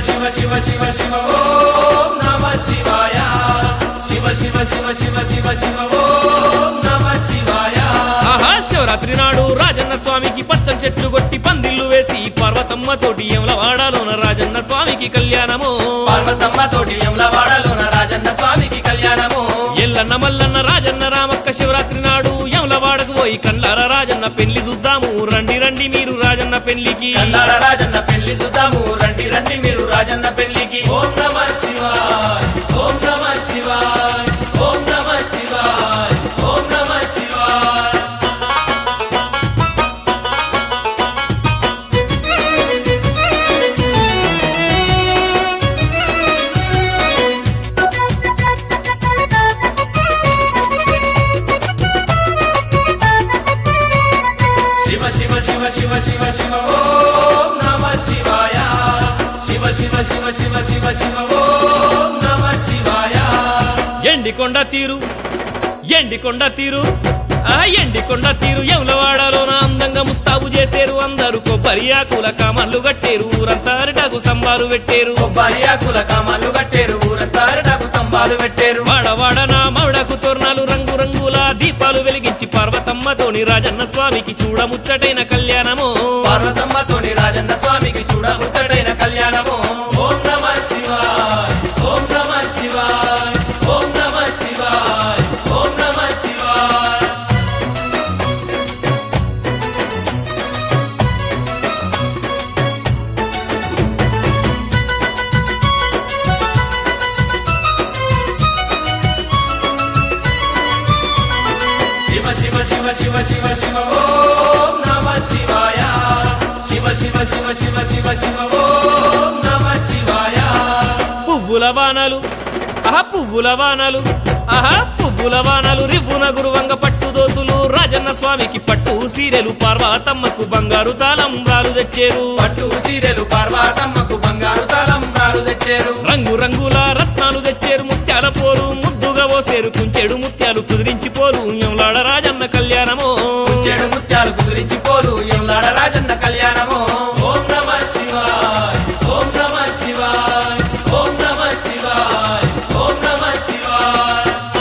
శివ శివ శివ శివ ఓం నమః శివాయ శివ శివ శివ శివ శివ శివ ఓం నమః శివాయ ఆహా శివరాత్రి నాడు రాజన్న స్వామికి పచ్చని చెట్లు కొట్టి పందిళ్లు వేసి పార్వతమ్మ తోటి యమలవాడలోన రాజన్న స్వామికి కళ్యాణము పార్వతమ్మ తోటి యమలవాడలోన రాజన్న స్వామికి కళ్యాణము ఎల్లన్న మల్లన్న రాజన్న రామక్క శివరాత్రి నాడు యమలవాడకు పోయి కండ్లార రాజన్న పెళ్లి చూద్దాము రండి రండి మీరు రాజన్న పెళ్లికి కండ్లార రాజన్న పెళ్లి చూద్దాము రండి రండి మీరు రాజన్న పెళ్లికి ఓం నమః శివాయ ఓం నమః శివాయ ఓం నమః శివాయ ఓం నమః శివాయ శివ శివ శివ శివ శివ శివ ఓం నమః శివాయ శివ శివ శివ శివ శివ శివ ఓం నమః శివాయ ఎండికొండ తీరు ఎండికొండ తీరు ఆ ఎండికొండ తీరు యమలవాడలోన అందంగా ముస్తాబు చేసేరు అందరూ కొబ్బరి ఆకుల కామన్లు కట్టేరు ఊరంతా అరిటాకు స్తంభాలు పెట్టేరు కొబ్బరి ఆకుల కామన్లు కట్టేరు ఊరంతా అరిటాకు స్తంభాలు పెట్టేరు వాడవాడన మౌడకు తోరణాలు రంగు రంగుల దీపాలు వెలిగించి పార్వతమ్మతోని రాజన్న స్వామికి చూడముచ్చటైన కళ్యాణము పార్వతమ్మతోని రాజన్న స్వామికి చూడముచ్చటైన కళ్యాణము ఓం నమః శివాయ ఓం నమః శివాయ ఓం నమః శివాయ ఓం నమః శివాయ శివ శివ శివ శివ శివ శివ ఓం నమః శివాయ శివ శివ శివ శివ శివ శివ ఓం నమః శివాయ పువ్వుల వానలు ఆహా పువ్వుల వానలు ఆహా పువ్వుల వానలు రివ్వున గురువంగ పట్టు దోతులు రాజన్న స్వామికి పట్టు సీరెలు పార్వతమ్మకు బంగారు తాళంబ్రాలు తెచ్చేరు పట్టు సీరెలు పార్వతమ్మకు బంగారు తాళంబ్రాలు తెచ్చారు రంగు రంగుల రత్నాలు తెచ్చేరు ముత్యాల పోరు ముద్దుగా ఓసేరు కుంచెడు ముత్యాలు కుదిరించి పోరు యమలాడ రాజన్న కళ్యాణము చెడు ముత్యాలు కుదిరించి పోరు యమలాడ రాజన్న కళ్యాణము ఓం నమః శివాయ ఓం నమః శివాయ ఓం నమః శివాయ ఓం నమః శివాయ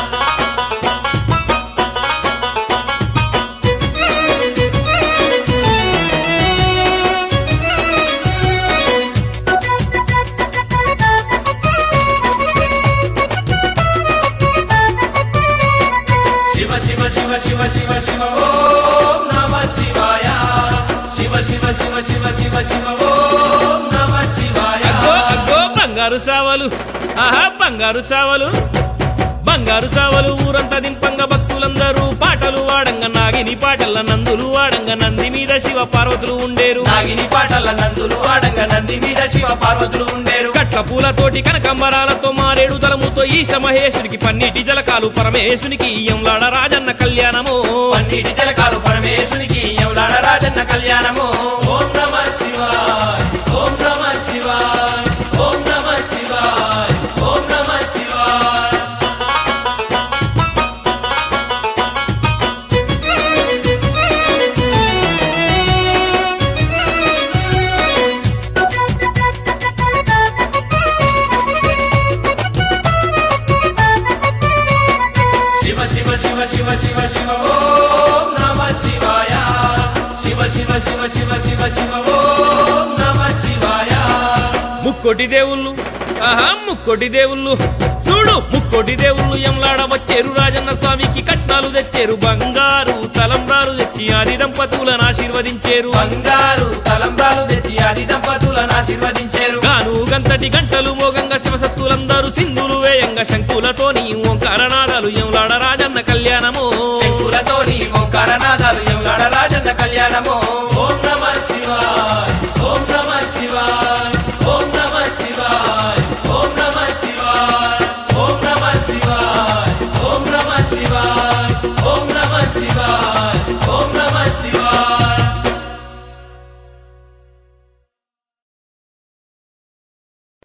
శివ శివ శివ శివ శివ శివ ఓం నమః శివాయ శివ శివ శివ శివ శివ శివ ఓం నమః శివాయ అగ్గో అగ్గో బంగారు సావలు ఆహా బంగారు సావలు బంగారు సావలు ఊరంతా దింపంగా భక్తులందరూ పాటలు వాడంగా నాగిని పాటల నందులు వాడంగా నంది మీద శివ పార్వతులు ఉండేరు నాగిని పాటల నందులు వాడంగా నంది మీద శివ పార్వతులు ఉండేరు కట్ల పూలతోటి కనకంబరాలతో మారేడు తలముతో ఈశ మహేశునికి పన్నీటి జలకాలు పరమేశునికి యమలాడ రాజన్న కళ్యాణము పన్నీటి జలకాలు పరమేశునికి యమలాడ రాజన్న కళ్యాణము ఓం నమః శివాయ ఓం నమః శివాయ ఓం నమః శివాయ ఓం నమః శివాయ శివ శివ శివ శివ శివ శివ ఓం నమః శివాయ శివ శివ శివ శివ శివ శివ ఓం నమః శివాయ ముక్కోటి దేవుళ్ళు ఆహా ముక్కోటి దేవుళ్ళు చూడు ముక్కోటి దేవుళ్ళు యమలాడ వచ్చేరు రాజన్న స్వామికి కట్నాలు తెచ్చేరు బంగారు తలంబ్రాలు తెచ్చి ఆది దంపతులను ఆశీర్వదించేరు బంగారు తలంబ్రాలు తెచ్చి ఆది దంపతులను ఆశీర్వదించారు గాను గంతటి గంటలు మోగంగా శివసత్తులందరూ సింధులు వేయంగా శంకులతోని ఓంకారనాదాలు యమలాడ రాజన్న కళ్యాణము శంకులతోని ఓంకారనాదాలు యమలాడ రాజన్న కళ్యాణము